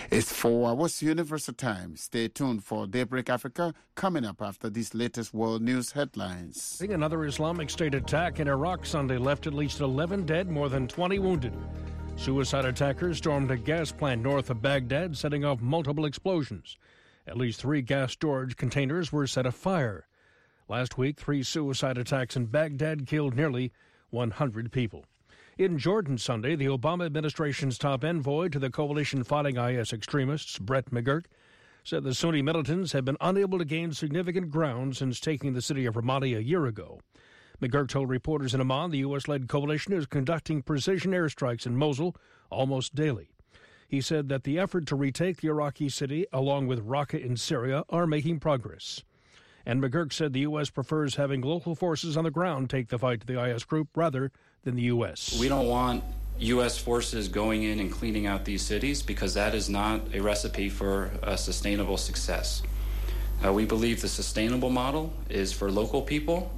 It's 4 hours Universal Time. Stay tuned for Daybreak Africa coming up after these latest world news headlines. Another Islamic State attack in Iraq Sunday left at least 11 dead, more than 20 wounded. Suicide attackers stormed a gas plant north of Baghdad, setting off multiple explosions. At least 3 gas storage containers were set afire. Last week, 3 suicide attacks in Baghdad killed nearly 100 people. In Jordan Sunday, the Obama administration's top envoy to the coalition fighting IS extremists, Brett McGurk, said the Sunni militants have been unable to gain significant ground since taking the city of Ramadi a year ago. McGurk told reporters in Amman the U.S.-led coalition is conducting precision airstrikes in Mosul almost daily. He said that the effort to retake the Iraqi city, along with Raqqa in Syria, are making progress. And McGurk said the U.S. prefers having local forces on the ground take the fight to the IS group rather than the U.S. We don't want U.S. forces going in and cleaning out these cities because that is not a recipe for a sustainable success. We believe the sustainable model is for local people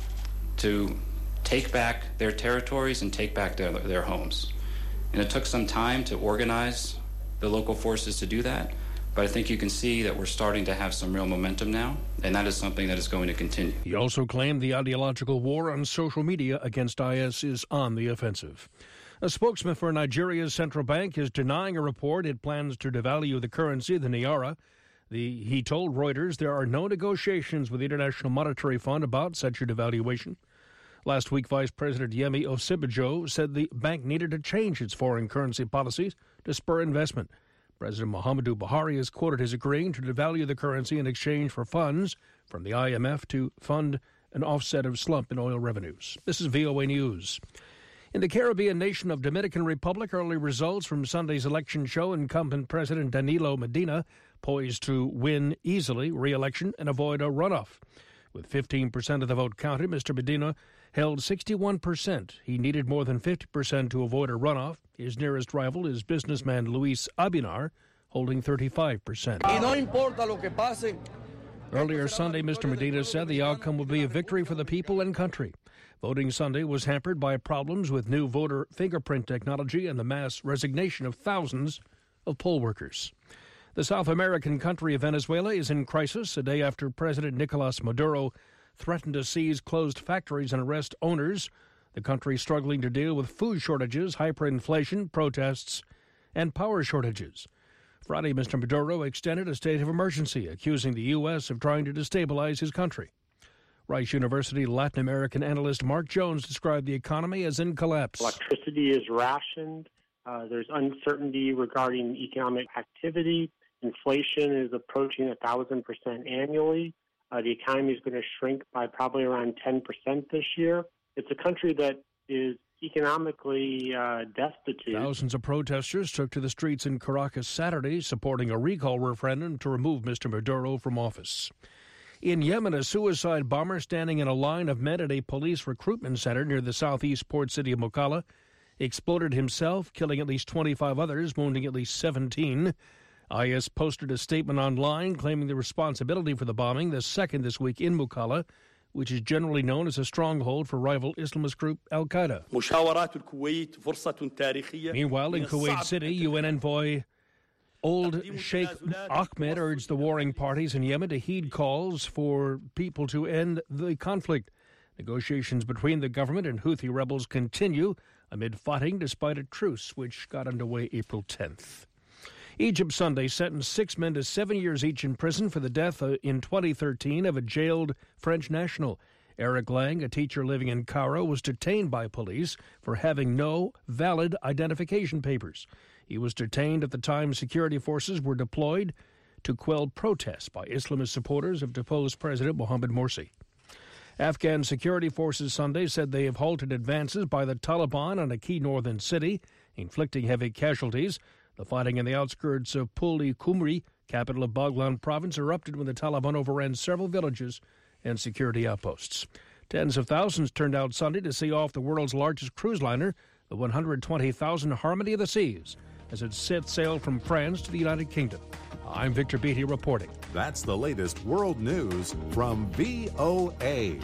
to take back their territories and take back their homes. And it took some time to organize the local forces to do that. But I think you can see that we're starting to have some real momentum now, and that is something that is going to continue. He also claimed the ideological war on social media against IS is on the offensive. A spokesman for Nigeria's central bank is denying a report it plans to devalue the currency, the Naira. He told Reuters there are no negotiations with the International Monetary Fund about such a devaluation. Last week, Vice President Yemi Osibanjo said the bank needed to change its foreign currency policies to spur investment. President Muhammadu Buhari is quoted as agreeing to devalue the currency in exchange for funds from the IMF to fund an offset of slump in oil revenues. This is VOA News. In the Caribbean nation of Dominican Republic, early results from Sunday's election show incumbent President Danilo Medina poised to win easily re-election and avoid a runoff. With 15% of the vote counted, Mr. Medina held 61%. He needed more than 50% to avoid a runoff. His nearest rival is businessman Luis Abinar, holding 35%. Earlier Sunday, Mr. Medina said the outcome would be a victory for the people and country. Voting Sunday was hampered by problems with new voter fingerprint technology and the mass resignation of thousands of poll workers. The South American country of Venezuela is in crisis a day after President Nicolas Maduro threatened to seize closed factories and arrest owners. The country struggling to deal with food shortages, hyperinflation, protests, and power shortages. Friday, Mr. Maduro extended a state of emergency, accusing the U.S. of trying to destabilize his country. Rice University Latin American analyst Mark Jones described the economy as in collapse. Electricity is rationed. There's uncertainty regarding economic activity. Inflation is approaching 1,000% annually. The economy is going to shrink by probably around 10% this year. It's a country that is economically destitute. Thousands of protesters took to the streets in Caracas Saturday, supporting a recall referendum to remove Mr. Maduro from office. In Yemen, a suicide bomber standing in a line of men at a police recruitment center near the southeast port city of Mukalla exploded himself, killing at least 25 others, wounding at least 17. IS posted a statement online claiming the responsibility for the bombing, the second this week in Mukalla, which is generally known as a stronghold for rival Islamist group Al-Qaeda. Meanwhile, in Kuwait City, UN envoy Old Sheikh Ahmed urged the warring parties in Yemen to heed calls for people to end the conflict. Negotiations between the government and Houthi rebels continue amid fighting despite a truce which got underway April 10th. Egypt Sunday sentenced 6 men to 7 years each in prison for the death in 2013 of a jailed French national. Eric Lang, a teacher living in Cairo, was detained by police for having no valid identification papers. He was detained at the time security forces were deployed to quell protests by Islamist supporters of deposed President Mohamed Morsi. Afghan security forces Sunday said they have halted advances by the Taliban on a key northern city, inflicting heavy casualties. The fighting in the outskirts of Puli Kumri, capital of Baghlan province, erupted when the Taliban overran several villages and security outposts. Tens of thousands turned out Sunday to see off the world's largest cruise liner, the 120,000 Harmony of the Seas, as it set sail from France to the United Kingdom. I'm Victor Beatty reporting. That's the latest world news from VOA.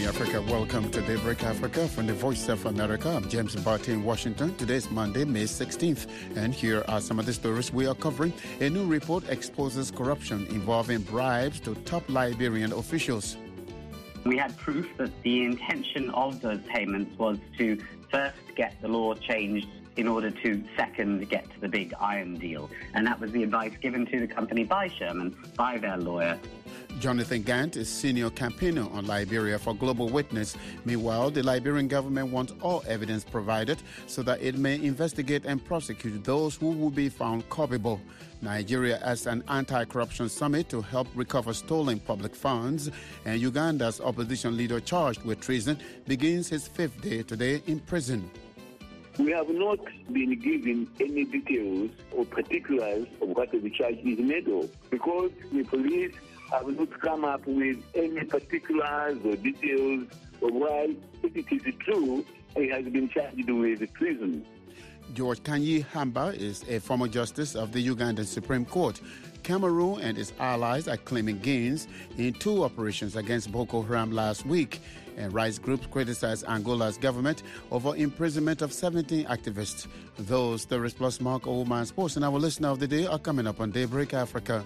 morning, Africa. Welcome to Daybreak Africa from the Voice of America. I'm James Barty in Washington. Today is Monday, May 16th. And here are some of the stories we are covering. A new report exposes corruption involving bribes to top Liberian officials. We had proof that the intention of those payments was to first get the law changed in order to second get to the big iron deal. And that was the advice given to the company by Sherman, by their lawyer. Jonathan Gant is senior campaigner on Liberia for Global Witness. Meanwhile, the Liberian government wants all evidence provided so that it may investigate and prosecute those who will be found culpable. Nigeria has an anti-corruption summit to help recover stolen public funds, and Uganda's opposition leader charged with treason begins his 5th day today in prison. We have not been given any details or particulars of what the charge is made of, because the police have not come up with any particulars or details of why, if it is true, he has been charged with treason. George Kanyi Hamba is a former justice of the Ugandan Supreme Court. Cameroon and its allies are claiming gains in 2 operations against Boko Haram last week. And rights groups criticize Angola's government over imprisonment of 17 activists. Those stories plus Mark Oldman Sports and our listener of the day are coming up on Daybreak Africa.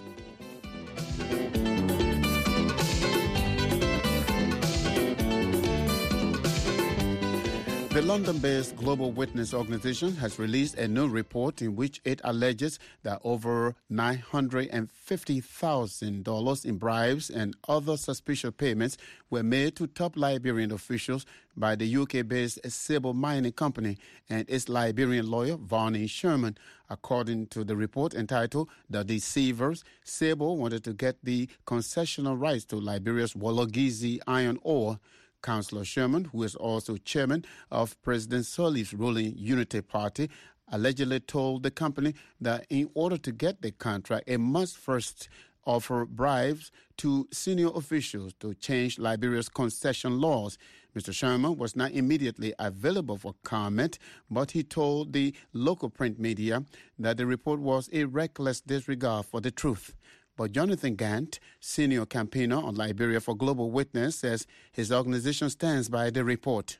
The London-based Global Witness organization has released a new report in which it alleges that over $950,000 in bribes and other suspicious payments were made to top Liberian officials by the UK-based Sable Mining Company and its Liberian lawyer, Varney Sherman. According to the report entitled The Deceivers, Sable wanted to get the concessional rights to Liberia's Wologizi iron ore. Councillor Sherman, who is also chairman of President Sirleaf's ruling Unity Party, allegedly told the company that in order to get the contract, it must first offer bribes to senior officials to change Liberia's concession laws. Mr. Sherman was not immediately available for comment, but he told the local print media that the report was a reckless disregard for the truth. But Jonathan Gant, senior campaigner on Liberia for Global Witness, says his organization stands by the report.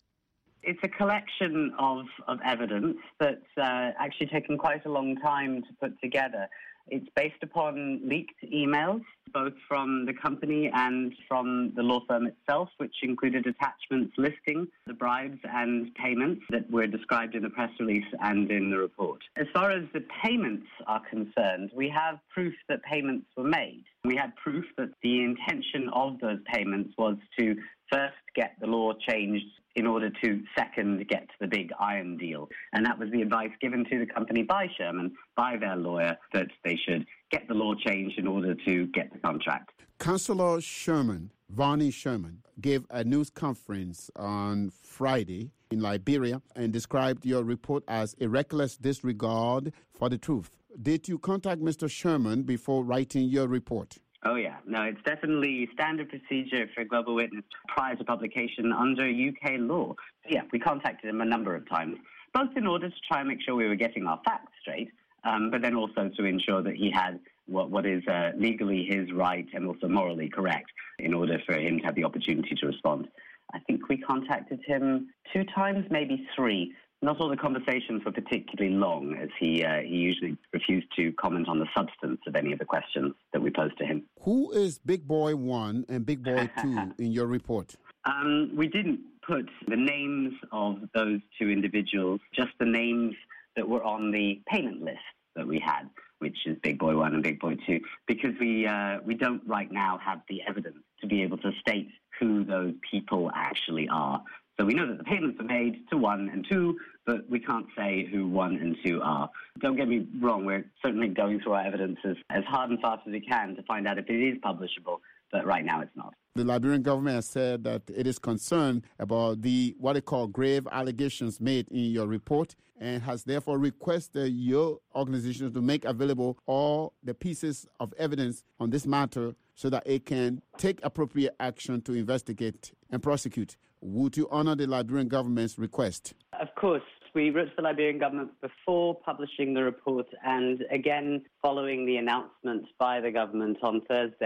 It's a collection of evidence that's actually taken quite a long time to put together. It's based upon leaked emails, both from the company and from the law firm itself, which included attachments listing the bribes and payments that were described in the press release and in the report. As far as the payments are concerned, we have proof that payments were made. We had proof that the intention of those payments was to first get the law changed in order to second get to the big iron deal. And that was the advice given to the company by Sherman, by their lawyer, that they should get the law changed in order to get the contract. Councillor Sherman, Varney Sherman, gave a news conference on Friday in Liberia and described your report as a reckless disregard for the truth. Did you contact Mr. Sherman before writing your report? Oh, yeah. No, it's definitely standard procedure for Global Witness prior to publication under UK law. So, yeah, we contacted him a number of times, both in order to try and make sure we were getting our facts straight, but then also to ensure that he had what is legally his right and also morally correct in order for him to have the opportunity to respond. I think we contacted him 2 times, maybe 3. Not all the conversations were particularly long, as he usually refused to comment on the substance of any of the questions that we posed to him. Who is Big Boy 1 and Big Boy 2 in your report? We didn't put the names of those 2 individuals, just the names that were on the payment list that we had, which is Big Boy 1 and Big Boy 2, because we don't right now have the evidence to be able to state who those people actually are. So we know that the payments are made to 1 and 2, but we can't say who 1 and 2 are. Don't get me wrong, we're certainly going through our evidence as hard and fast as we can to find out if it is publishable, but right now it's not. The Liberian government has said that it is concerned about what they call grave allegations made in your report and has therefore requested your organization to make available all the pieces of evidence on this matter so that it can take appropriate action to investigate and prosecute. Would you honor the Liberian government's request? Of course. We wrote to the Liberian government before publishing the report and again following the announcement by the government on Thursday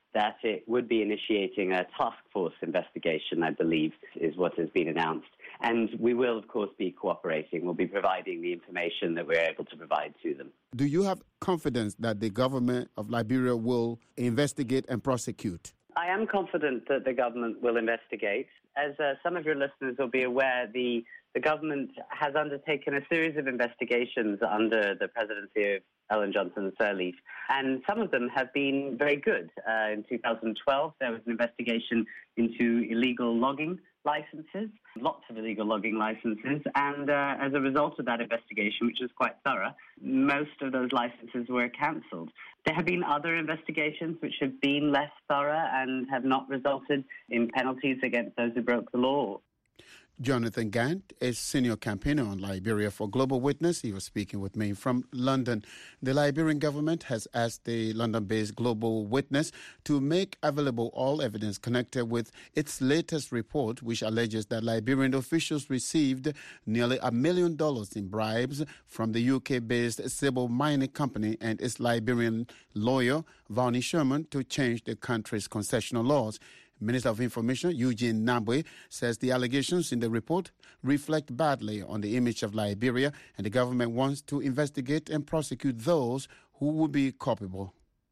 that it would be initiating a task force investigation, I believe, is what has been announced. And we will, of course, be cooperating. We'll be providing the information that we're able to provide to them. Do you have confidence that the government of Liberia will investigate and prosecute? I am confident that the government will investigate. As some of your listeners will be aware, the government has undertaken a series of investigations under the presidency of Ellen Johnson Sirleaf, and some of them have been very good. In 2012, there was an investigation into illegal logging licenses, lots of illegal logging licenses, and as a result of that investigation, which was quite thorough, most of those licenses were cancelled. There have been other investigations which have been less thorough and have not resulted in penalties against those who broke the law. Jonathan Gant is senior campaigner on Liberia for Global Witness. He was speaking with me from London. The Liberian government has asked the London-based Global Witness to make available all evidence connected with its latest report, which alleges that Liberian officials received nearly $1 million in bribes from the UK-based Sable Mining Company and its Liberian lawyer, Varney Sherman, to change the country's concessional laws. Minister of Information Eugene Nabwe says the allegations in the report reflect badly on the image of Liberia, and the government wants to investigate and prosecute those who would be culpable.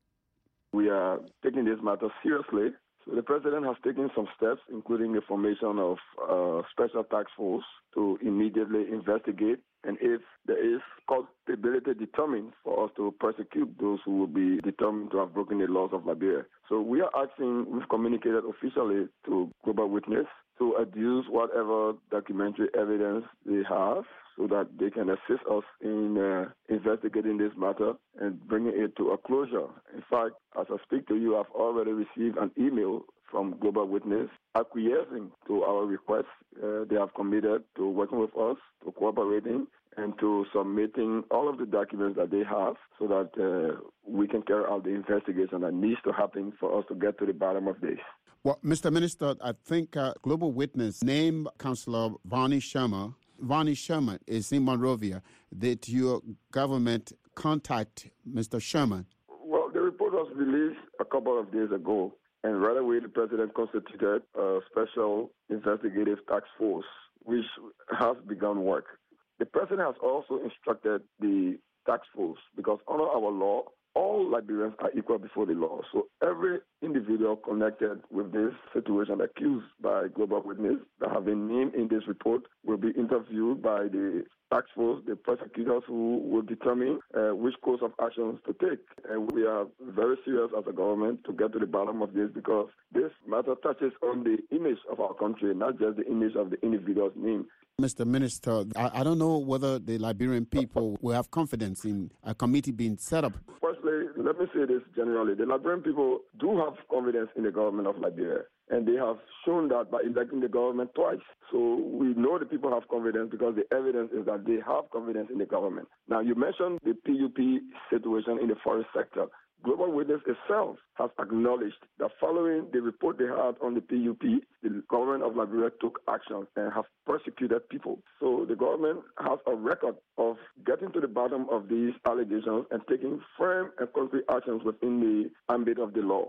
We are taking this matter seriously. So the president has taken some steps, including the formation of a special task force to immediately investigate, and if there is culpability determined, for us to prosecute those who will be determined to have broken the laws of Liberia. So we are asking, we've communicated officially to Global Witness to adduce whatever documentary evidence they have so that they can assist us in investigating this matter and bringing it to a closure. In fact, as I speak to you, I've already received an email from Global Witness acquiescing to our request. They have committed to working with us, to cooperating, and to submitting all of the documents that they have so that we can carry out the investigation that needs to happen for us to get to the bottom of this. Well, Mr. Minister, I think Global Witness named Councillor Varney Sherman. Varney Sherman is in Monrovia. Did your government contact Mr. Sherman? Well, the report was released a couple of days ago, and right away the president constituted a special investigative task force, which has begun work. The president has also instructed the task force, because under our law, all Liberians are equal before the law. So every individual connected with this situation accused by Global Witness that have been named in this report will be interviewed by the task force, the prosecutors who will determine which course of actions to take. And we are very serious as a government to get to the bottom of this, because this matter touches on the image of our country, not just the image of the individual's name. Mr. Minister, I don't know whether the Liberian people will have confidence in a committee being set up. Firstly, let me say this generally. The Liberian people do have confidence in the government of Liberia, and they have shown that by electing the government twice. So we know the people have confidence because the evidence is that they have confidence in the government. Now, you mentioned the PUP situation in the forest sector. Global Witness itself has acknowledged that following the report they had on the PUP, the government of Liberia took action and have prosecuted people. So the government has a record of getting to the bottom of these allegations and taking firm and concrete actions within the ambit of the law.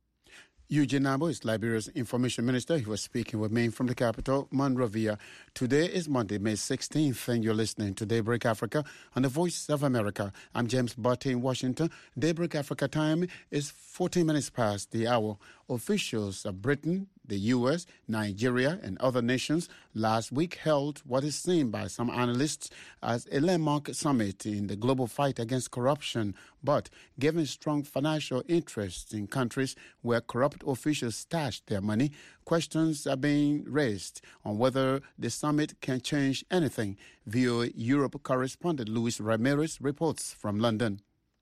Eugene Nabo is Liberia's information minister. He was speaking with me from the capital, Monrovia. Today is Monday, May 16th, and you're listening to Daybreak Africa on the Voice of America. I'm James Butte in Washington. Daybreak Africa time is 14 minutes past the hour. Officials of Britain, the U.S., Nigeria, and other nations last week held what is seen by some analysts as a landmark summit in the global fight against corruption. But given strong financial interests in countries where corrupt officials stash their money, questions are being raised on whether the summit can change anything. VOA Europe correspondent Luis Ramirez reports from London.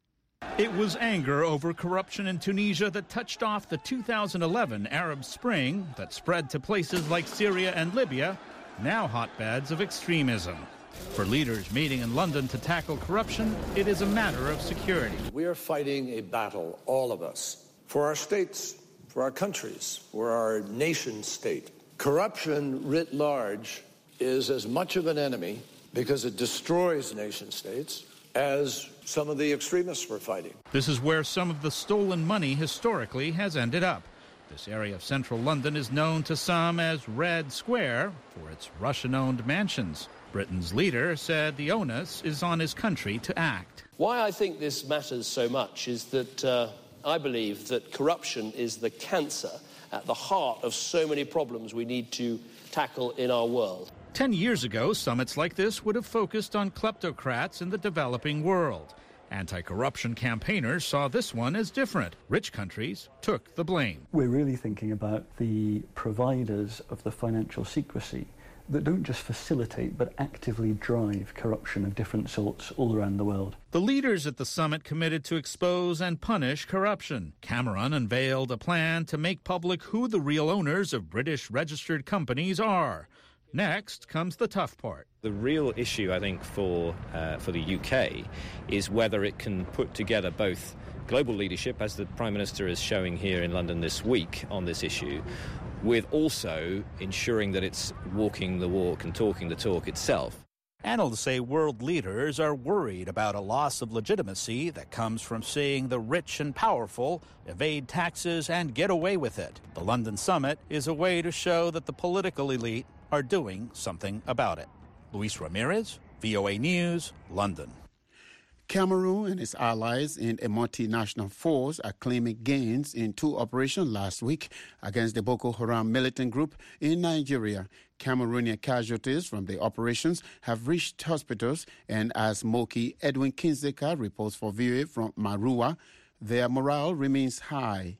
It was anger over corruption in Tunisia that touched off the 2011 Arab Spring that spread to places like Syria and Libya, now hotbeds of extremism. For leaders meeting in London to tackle corruption, it is a matter of security. We are fighting a battle, all of us, for our states, for our countries, for our nation state. Corruption writ large is as much of an enemy because it destroys nation states as some of the extremists were fighting. This is where some of the stolen money historically has ended up. This area of central London is known to some as Red Square for its Russian-owned mansions. Britain's leader said the onus is on his country to act. Why I think this matters so much is that I believe that corruption is the cancer at the heart of so many problems we need to tackle in our world. 10 years ago, summits like this would have focused on kleptocrats in the developing world. Anti-corruption campaigners saw this one as different. Rich countries took the blame. We're really thinking about the providers of the financial secrecy that don't just facilitate but actively drive corruption of different sorts all around the world. The leaders at the summit committed to expose and punish corruption. Cameron unveiled a plan to make public who the real owners of British registered companies are. Next comes the tough part. The real issue, I think, for the UK is whether it can put together both global leadership, as the Prime Minister is showing here in London this week on this issue, with also ensuring that it's walking the walk and talking the talk itself. Analysts say world leaders are worried about a loss of legitimacy that comes from seeing the rich and powerful evade taxes and get away with it. The London summit is a way to show that the political elite are doing something about it. Luis Ramirez, VOA News, London. Cameroon and its allies in a multinational force are claiming gains in two operations last week against the Boko Haram militant group in Nigeria. Cameroonian casualties from the operations have reached hospitals, and as Moki Edwin Kinzeka reports for VOA from Marua, their morale remains high.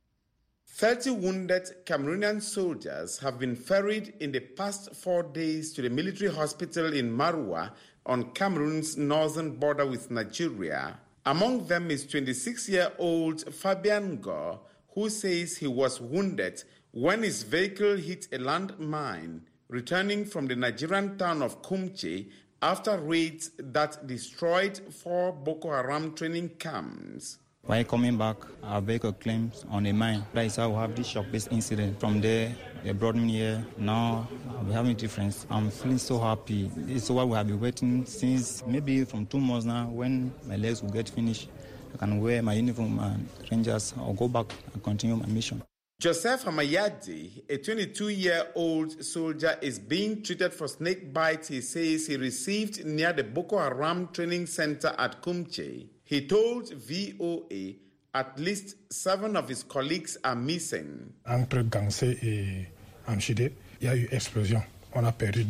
30 wounded Cameroonian soldiers have been ferried in the past 4 days to the military hospital in Marua on Cameroon's northern border with Nigeria. Among them is 26-year-old Fabian Gore, who says he was wounded when his vehicle hit a landmine returning from the Nigerian town of Kumche after raids that destroyed 4 Boko Haram training camps. While coming back, our vehicle claims on a mine. That is how we have this shock-based incident. From there, they brought me here. Now we're having a difference. I'm feeling so happy. It's what we have been waiting since maybe from 2 months now. When my legs will get finished, I can wear my uniform and Rangers or go back and continue my mission. Joseph Amayadi, a 22-year-old soldier, is being treated for snake bites he says he received near the Boko Haram training center at Kumche. He told VOA at least 7 of his colleagues are missing. Entre Gansé et Amchide, il y a eu explosion. On a perdu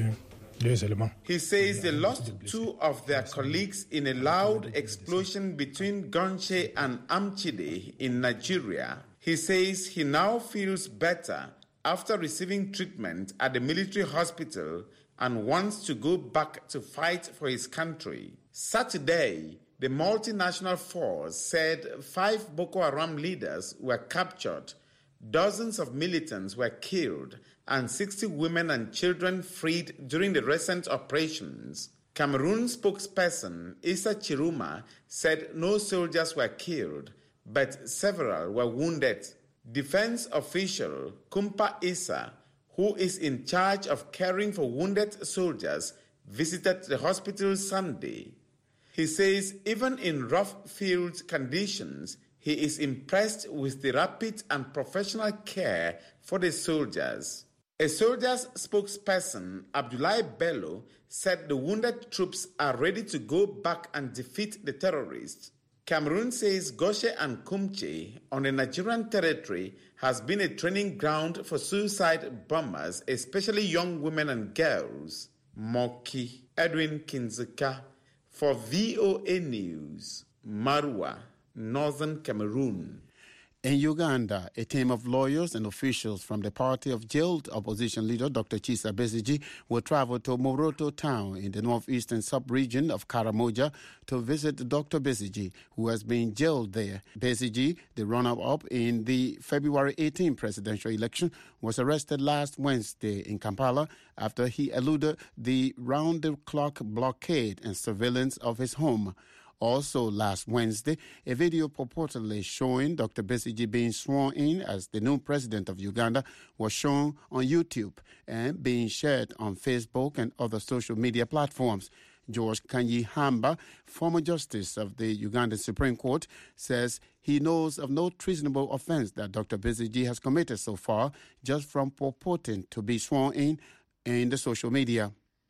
deux éléments. He says they lost 2 of their colleagues in a loud explosion between Gansé and Amchide in Nigeria. He says he now feels better after receiving treatment at the military hospital and wants to go back to fight for his country. Saturday, the multinational force said 5 Boko Haram leaders were captured, dozens of militants were killed, and 60 women and children freed during the recent operations. Cameroon spokesperson Issa Chiruma said no soldiers were killed, but several were wounded. Defense official Kumpa Issa, who is in charge of caring for wounded soldiers, visited the hospital Sunday. He says even in rough field conditions, he is impressed with the rapid and professional care for the soldiers. A soldier's spokesperson, Abdoulaye Bello, said the wounded troops are ready to go back and defeat the terrorists. Cameroon says Goshe and Kumche on the Nigerian territory has been a training ground for suicide bombers, especially young women and girls. Moki Edwin Kinzeka for VOA News, Marua, Northern Cameroon. In Uganda, a team of lawyers and officials from the party of jailed opposition leader Dr. Kizza Besigye will travel to Moroto town in the northeastern sub-region of Karamoja to visit Dr. Besigye, who has been jailed there. Besigye, the runner-up in the February 18 presidential election, was arrested last Wednesday in Kampala after he eluded the round-the-clock blockade and surveillance of his home. Also last Wednesday, a video purportedly showing Dr. Besigye being sworn in as the new president of Uganda was shown on YouTube and being shared on Facebook and other social media platforms. George Kanyihamba, former justice of the Ugandan Supreme Court, says he knows of no treasonable offense that Dr. Besigye has committed so far, just from purporting to be sworn in the social media.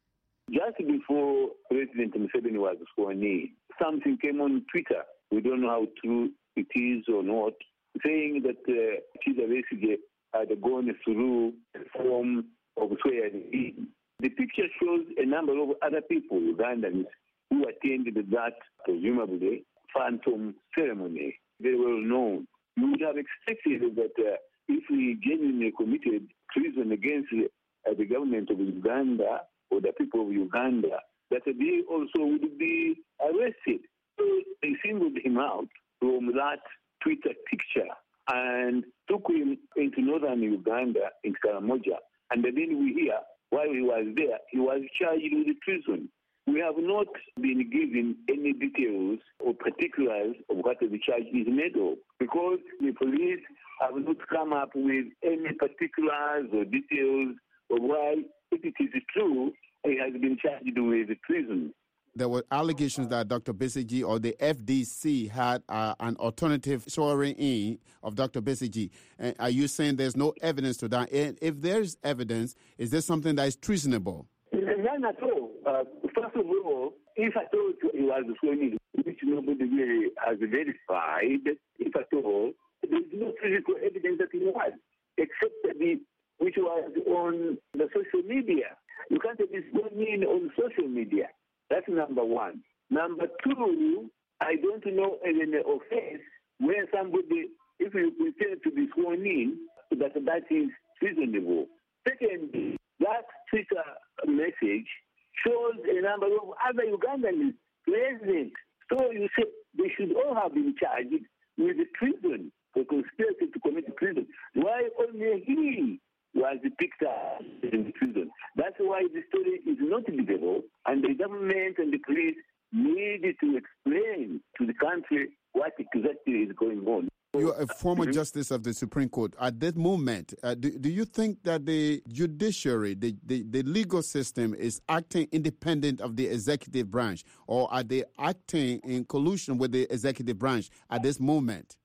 Just before President Museveni was sworn in, something came on Twitter. We don't know how true it is or not, saying that Kizza Besigye had gone through a form of swearing in. The picture shows a number of other people, Ugandans, who attended that, presumably, phantom ceremony. Very well known. You would have expected that if we genuinely committed treason against the government of Uganda or the people of Uganda, that they also would be arrested. So they singled him out from that Twitter picture and took him into northern Uganda, in Karamoja. And then we hear, while he was there, he was charged with treason. We have not been given any details or particulars of what the charge is made of, because the police have not come up with any particulars or details of why, if it is true, he has been charged with treason. There were allegations that Dr. Besigye or the FDC had an alternative swearing in of Dr. Besigye. Are you saying there's no evidence to that? And if there's evidence, is this something that is treasonable? None at all. First of all, if I told you he was sworn in, which nobody really has verified, if at all, there is no physical evidence that he was, except which was on the social media. You can't be sworn in on social media. That's number one. Number two, I don't know any offense where somebody, if you pretend to be sworn in, that is treasonable. Secondly, that Twitter message shows a number of other Ugandans present. So you say they should all have been charged with treason, for conspiracy to commit treason. Why only he was picked up in prison? That's why the story is not believable, and the government and the police need to explain to the country what exactly is going on. You're a former justice of the Supreme Court. At that moment, do you think that the judiciary, the legal system is acting independent of the executive branch, or are they acting in collusion with the executive branch at this moment?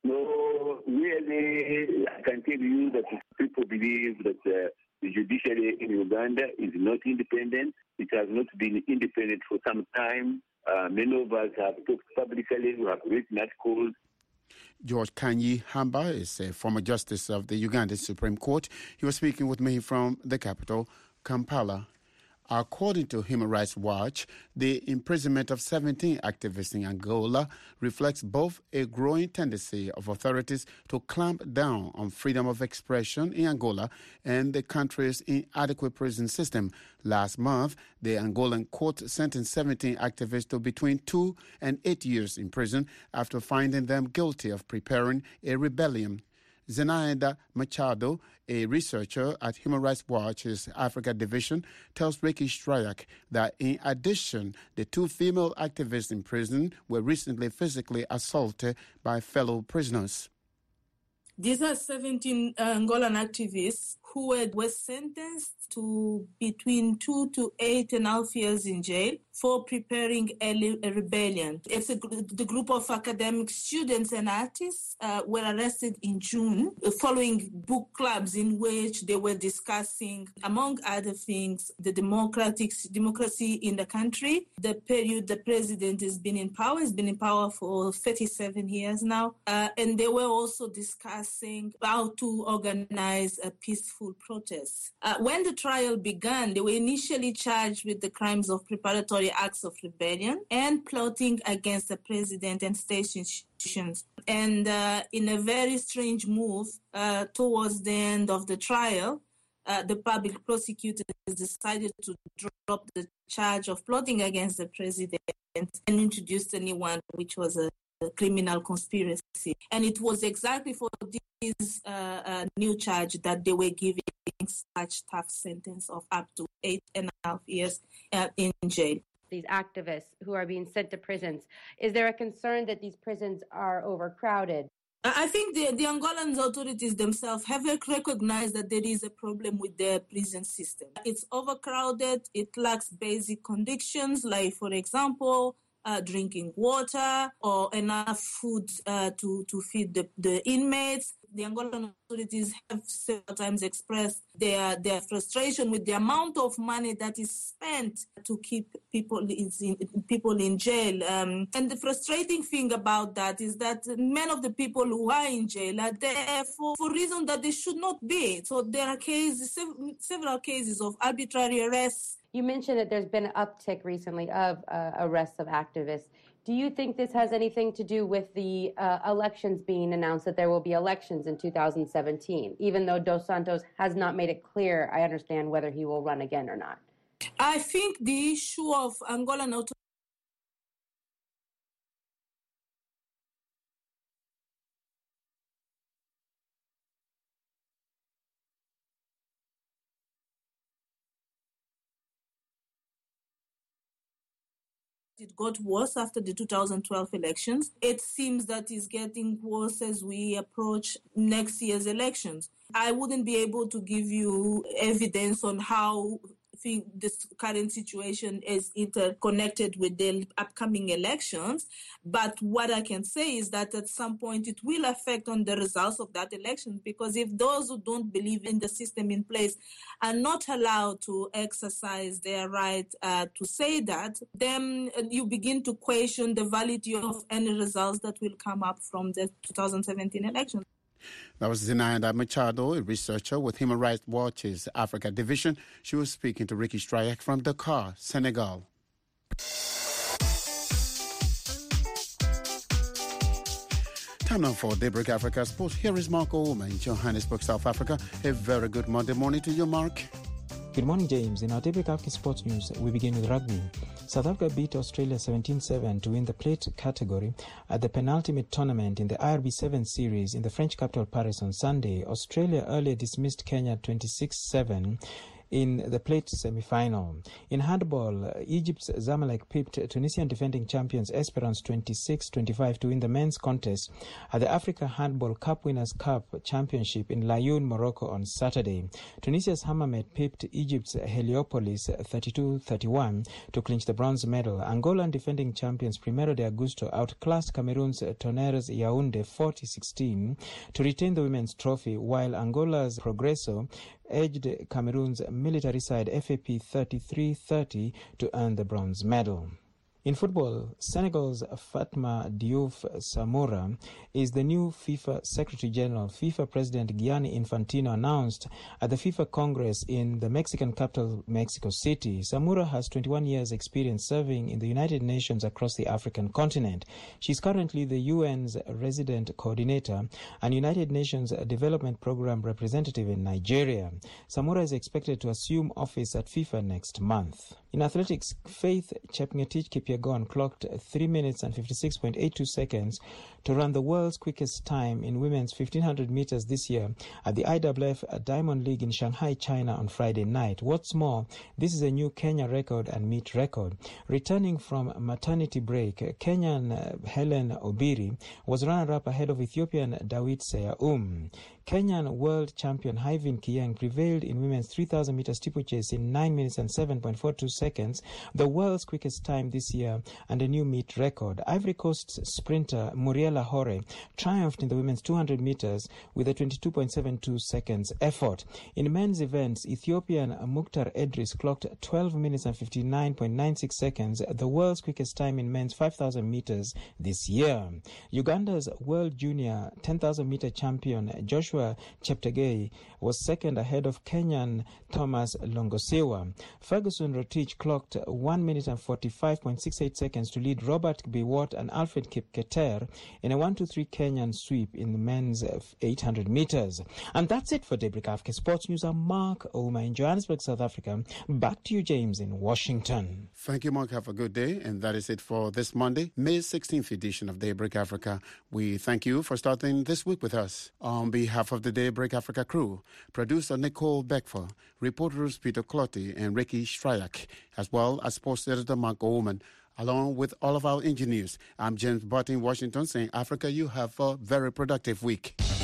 No, really, I can tell you that people believe that the judiciary in Uganda is not independent. It has not been independent for some time. Many of us have talked publicly, we have written articles. George Kanyihamba is a former justice of the Ugandan Supreme Court. He was speaking with me from the capital, Kampala. According to Human Rights Watch, the imprisonment of 17 activists in Angola reflects both a growing tendency of authorities to clamp down on freedom of expression in Angola and the country's inadequate prison system. Last month, the Angolan court sentenced 17 activists to between 2 and 8 years in prison after finding them guilty of preparing a rebellion. Zenaida Machado, a researcher at Human Rights Watch's Africa Division, tells Ricky Strayak that in addition, the 2 female activists in prison were recently physically assaulted by fellow prisoners. These are 17 Angolan activists who were sentenced to between 2 to 8.5 years in jail for preparing a rebellion. It's the group of academic students and artists were arrested in June following book clubs in which they were discussing, among other things, the democracy in the country, the period the president has been in power for 37 years now, and they were also discussing how to organize a peaceful protest. When the trial began, they were initially charged with the crimes of preparatory acts of rebellion and plotting against the president and state institutions. And in a very strange move, towards the end of the trial, the public prosecutors decided to drop the charge of plotting against the president and introduced a new one, which was a criminal conspiracy. And it was exactly for this new charge that they were giving such tough sentence of up to 8.5 years in jail. These activists who are being sent to prisons, is there a concern that these prisons are overcrowded? I think the Angolan authorities themselves have recognized that there is a problem with their prison system. It's overcrowded, it lacks basic conditions, like, for example, drinking water or enough food to feed the inmates. The Angolan authorities have several times expressed their frustration with the amount of money that is spent to keep people in jail. And the frustrating thing about that is that many of the people who are in jail are there for reasons that they should not be. So there are several cases of arbitrary arrests. You mentioned that there's been an uptick recently of arrests of activists. Do you think this has anything to do with the elections being announced, that there will be elections in 2017, even though Dos Santos has not made it clear, I understand, whether he will run again or not? I think the issue of Angolan authorities it got worse after the 2012 elections. It seems that it's getting worse as we approach next year's elections. I wouldn't be able to give you evidence on how this current situation is interconnected with the upcoming elections. But what I can say is that at some point it will affect on the results of that election, because if those who don't believe in the system in place are not allowed to exercise their right to say that, then you begin to question the validity of any results that will come up from the 2017 elections. That was Zenaida Machado, a researcher with Human Rights Watch's Africa Division. She was speaking to Ricky Strayak from Dakar, Senegal. Time now for Daybreak Africa Sports. Here is Mark Ouma in Johannesburg, South Africa. A very good Monday morning to you, Mark. Good morning, James. In our Daybreak Africa Sports News, we begin with rugby. South Africa beat Australia 17-7 to win the plate category at the penultimate tournament in the IRB 7 series in the French capital Paris on Sunday. Australia earlier dismissed Kenya 26-7 in the plate semi-final. In handball, Egypt's Zamalek pipped Tunisian defending champions Esperance 26-25 to win the men's contest at the Africa Handball Cup Winners' Cup Championship in Laayoune, Morocco on Saturday. Tunisia's Hammamet pipped Egypt's Heliopolis 32-31 to clinch the bronze medal. Angolan defending champions Primeiro de Agosto outclassed Cameroon's Tonnerres Yaoundé 40-16 to retain the women's trophy, while Angola's Progresso edged Cameroon's military side FAP 33-30 to earn the bronze medal. In football, Senegal's Fatma Diouf Samoura is the new FIFA Secretary General. FIFA President Gianni Infantino announced at the FIFA Congress in the Mexican capital, Mexico City. Samoura has 21 years' experience serving in the United Nations across the African continent. She's currently the UN's resident coordinator and United Nations Development Program representative in Nigeria. Samoura is expected to assume office at FIFA next month. In athletics, Faith Chepngetich Kipyegon clocked 3 minutes and 56.82 seconds to run the world's quickest time in women's 1500 meters this year at the IAAF Diamond League in Shanghai, China on Friday night. What's more, this is a new Kenya record and meet record. Returning from maternity break, Kenyan Helen Obiri was runner-up ahead of Ethiopian Dawit Seyaum. Kenyan world champion Hyvin Kiyeng prevailed in women's 3,000 meter steeplechase in 9 minutes and 7.42 seconds, the world's quickest time this year and a new meet record. Ivory Coast's sprinter Muriel Lahore triumphed in the women's 200 meters with a 22.72 seconds effort. In men's events, Ethiopian Mukhtar Edris clocked 12 minutes and 59.96 seconds, the world's quickest time in men's 5,000 meters this year. Uganda's world junior 10,000 meter champion Joshua Cheptegei was second ahead of Kenyan Thomas Longosiwa. Ferguson Rotich clocked 1 minute and 45.68 seconds to lead Robert Biwott and Alfred Kipketer in a 1-2-3 Kenyan sweep in the men's 800 meters. And that's it for Daybreak Africa Sports News. I'm Mark Ouma in Johannesburg, South Africa. Back to you, James, in Washington. Thank you, Mark. Have a good day. And that is it for this Monday, May 16th edition of Daybreak Africa. We thank you for starting this week with us. On behalf of the Daybreak Africa crew, producer Nicole Beckford, reporters Peter Clotty and Ricky Strayak, as well as sports editor Mark Oman, along with all of our engineers. I'm James Butt in Washington saying, Africa, you have a very productive week.